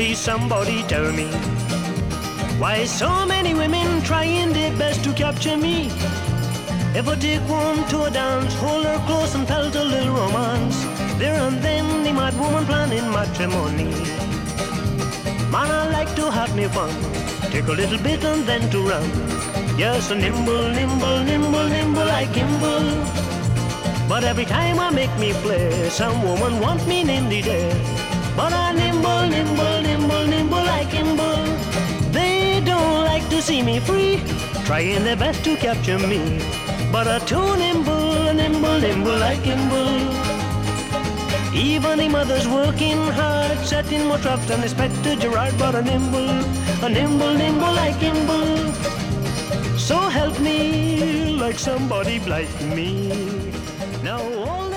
Please somebody tell me why so many women trying their best to capture me. If I take one to a dance, hold her close and felt a little romance, there and then the mad woman planning matrimony. Man, I like to have me fun, take a little bit and then to run. Yes, a nimble, nimble, nimble, nimble like Kimball. But every time I make me play, some woman want me in the day. But I nimble, nimble, nimble, nimble like Kimball. They don't like to see me free, trying their best to capture me. But I'm too nimble, nimble, nimble like Kimball. Even the mother's working hard, setting more traps than expected Gerard. But a nimble, nimble like Kimball. So help me, like somebody like me. Now all